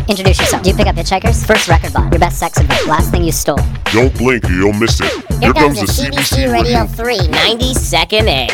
Introduce yourself. Do you pick up hitchhikers? First record bought. Your best sex event. Last thing you stole. Don't blink or you'll miss it. Here comes the CBC Radio 3 90-second ad.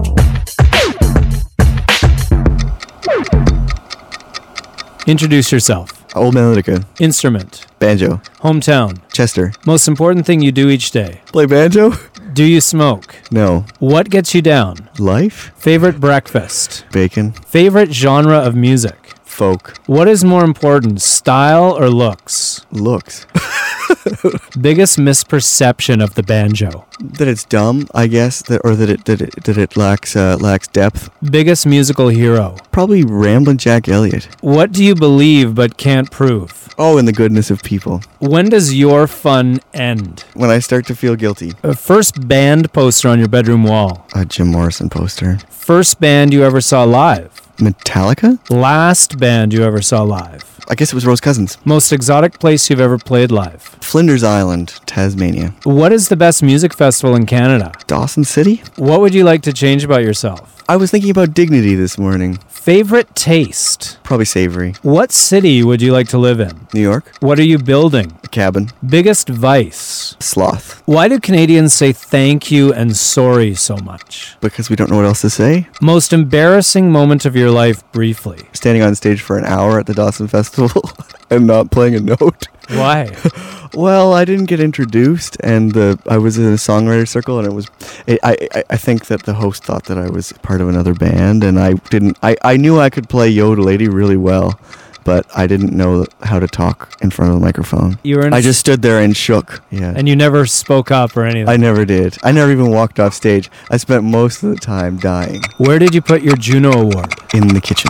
Introduce yourself. Old Melodica. Instrument. Banjo. Hometown. Chester. Most important thing you do each day. Play banjo? Do you smoke? No. What gets you down? Life? Favorite breakfast? Bacon. Favorite genre of music? Folk. What is more important, style or looks? Looks. Biggest misperception of the banjo? That it's dumb, I guess, that it lacks depth. Biggest musical hero? Probably Ramblin' Jack Elliott. What do you believe but can't prove? Oh, in the goodness of people. When does your fun end? When I start to feel guilty. First band poster on your bedroom wall? A Jim Morrison poster. First band you ever saw live? Metallica? Last band you ever saw live? I guess it was Rose Cousins. Most exotic place you've ever played live? Flinders Island, Tasmania. What is the best music festival in Canada? Dawson City? What would you like to change about yourself? I was thinking about dignity this morning. Favorite taste? Probably savory. What city would you like to live in? New York? What are you building? A cabin. Biggest vice? Sloth. Why do Canadians say thank you and sorry so much? Because we don't know what else to say. Most embarrassing moment of your life, briefly? Standing on stage for an hour at the Dawson Festival and not playing a note. Why? Well, I didn't get introduced, and I was in a songwriter circle, and I think that the host thought that I was part of another band, and I knew I could play Yodelady really well, but I didn't know how to talk in front of the microphone. I just stood there and shook. Yeah. And you never spoke up or anything? I never did. I never even walked off stage. I spent most of the time dying. Where did you put your Juno Award? In the kitchen.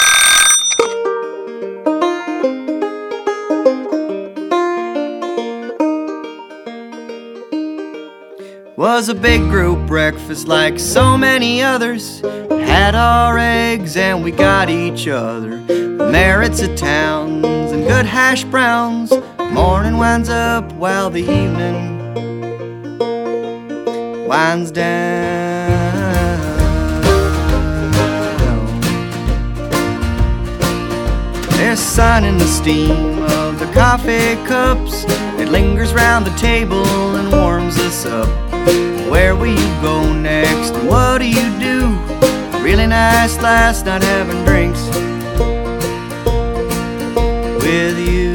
Was a big group breakfast like so many others. Had our eggs and we got each other. The merits of towns and good hash browns. Morning winds up while the evening winds down. There's sun in the steam of the coffee cups. It lingers round the table and warms us up. Where will you go next? And what do you do? Really nice last night having drinks with you.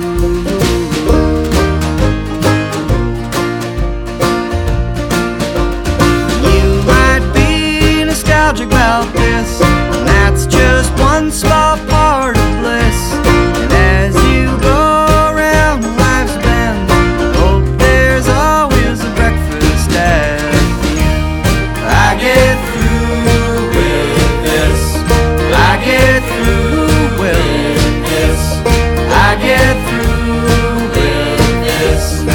You might be nostalgic about this, and that's just one small part of bliss. And as you go around life's bend, hope there's always a breakfast at the end. I get through with this. I get through with this. I get through with this.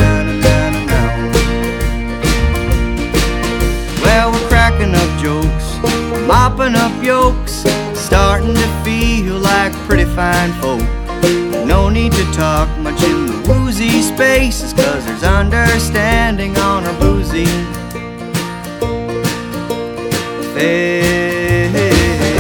Well, we're cracking up jokes, mopping up yolks, starting to feel like pretty fine folk. No need to talk much in the woozy spaces, 'cause there's understanding on our boozy faces.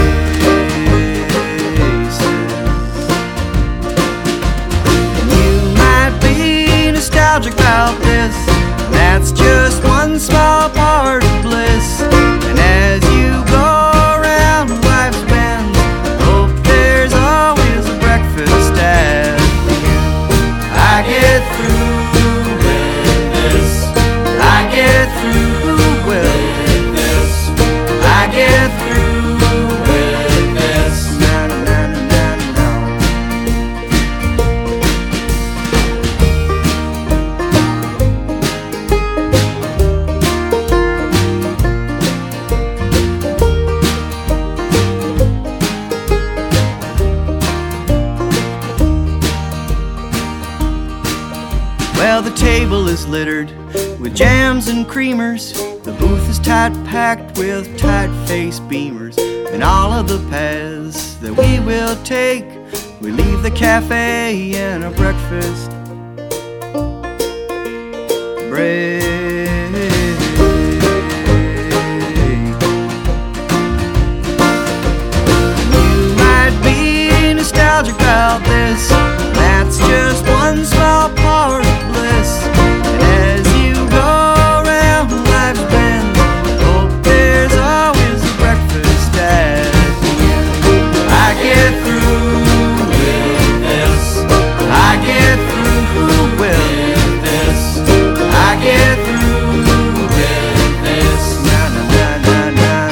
You might be nostalgic about this, that's just one small part of bliss. And as you go around life's bend, hope there's always a breakfast at the end. I get through with this. I get through with this. I get through with this. Na, na, na, na, na, na. Well, the table is littered with jams and creamers. The booth is tight packed with tight-faced beamers. And all of the paths that we will take, we leave the cafe and a breakfast break. You might be nostalgic nostalgic about this. That's just one small part of bliss. And as you go around life's bend, hope there's always a breakfast at the end. I get through with this. I get through with this. I get through with this. Na na na na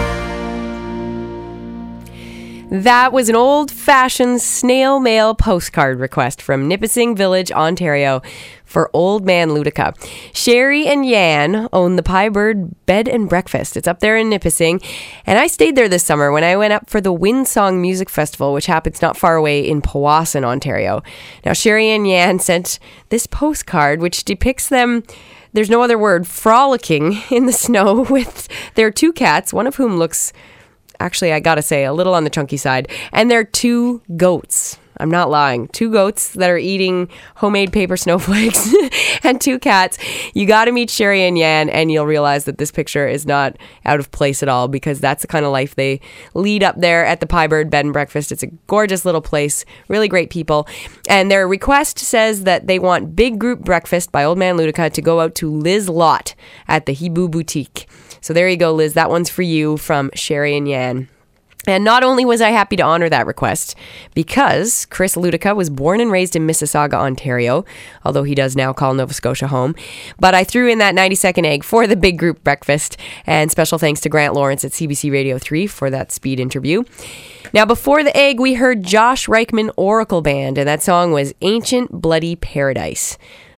na. That was an old-fashioned snail mail postcard request from Nipissing Village, Ontario, for Old Man Ludica. Sherry and Yan own the Pie Bird Bed and Breakfast. It's up there in Nipissing, and I stayed there this summer when I went up for the Windsong Music Festival, which happens not far away in Powassan, Ontario. Now, Sherry and Yan sent this postcard, which depicts them, there's no other word, frolicking in the snow with their two cats, one of whom looks, actually, I gotta say, a little on the chunky side, and their two goats. I'm not lying. Two goats that are eating homemade paper snowflakes and two cats. You got to meet Sherry and Yan, and you'll realize that this picture is not out of place at all, because that's the kind of life they lead up there at the Pie Bird Bed and Breakfast. It's a gorgeous little place, really great people. And their request says that they want Big Group Breakfast by Old Man Ludica to go out to Liz Lott at the Hibu Boutique. So there you go, Liz. That one's for you from Sherry and Yan. And not only was I happy to honor that request, because Chris Ludica was born and raised in Mississauga, Ontario, although he does now call Nova Scotia home, but I threw in that 90-second egg for the Big Group Breakfast, and special thanks to Grant Lawrence at CBC Radio 3 for that speed interview. Now, before the egg, we heard Josh Reichman Oracle Band, and that song was Ancient Bloody Paradise.